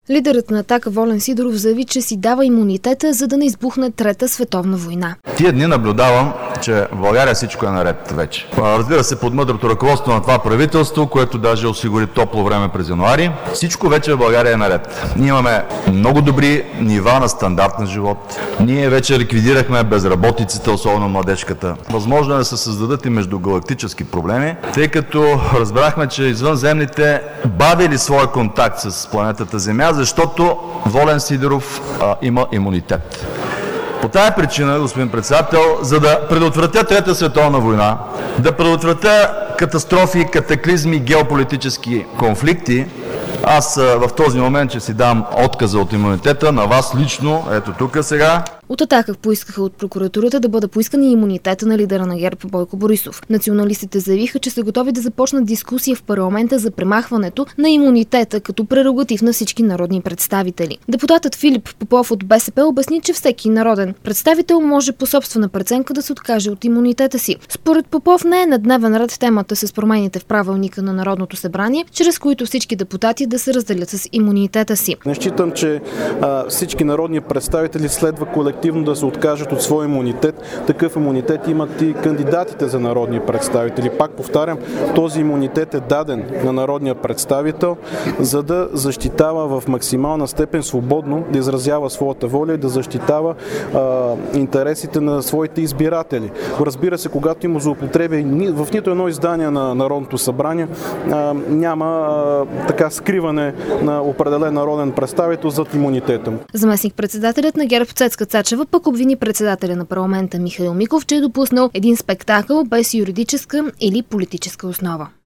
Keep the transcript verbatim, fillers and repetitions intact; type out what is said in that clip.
Лидерът на Атака Волен Сидеров заяви, че си дава имунитета, за да не избухне трета световна война. Тия дни наблюдавам, че в България всичко е наред вече. Разбира се, под мъдрото ръководство на това правителство, което даже осигури топло време през януари, всичко вече в България е наред. Ние имаме много добри нива на стандарт на живот. Ние вече ликвидирахме безработицата, особено младежката. Възможно е да се създадат и междугалактически проблеми, тъй като разбрахме, че извънземните бавили своя контакт с планетата Земя, защото Волен Сидеров а, има имунитет. По тая причина, господин председател, за да предотвратя Трета световна война, да предотвратя катастрофи, катаклизми, геополитически конфликти, аз в този момент ще си дам отказа от имунитета на вас лично, ето тук сега. От Атака поискаха от прокуратурата да бъде поискан и имунитета на лидера на ГЕРБ Бойко Борисов. Националистите заявиха, че са готови да започнат дискусия в парламента за премахването на имунитета като прерогатив на всички народни представители. Депутатът Филип Попов от БСП обясни, че всеки народен представител може по собствена преценка да се откаже от имунитета си. Според Попов не е на дневен ред темата с промените в правилника на Народното събрание, чрез които всички депутати да се разделят с имунитета си. Не считам, че а, всички народни представители следва колективно да се откажат от своя имунитет. Такъв имунитет имат и кандидатите за народни представители. Пак повтарям, този имунитет е даден на народния представител, за да защитава в максимална степен свободно, да изразява своята воля и да защитава а, интересите на своите избиратели. Разбира се, когато има злоупотреби, в нито едно издание на Народното събрание а, няма а, така скриване на определен народен представител зад имунитета му. Заместник-председателят на ГЕРБ Цецка Цачева пък обвини председателя на парламента Михаил Миков, че е допуснал един спектакъл без юридическа или политическа основа.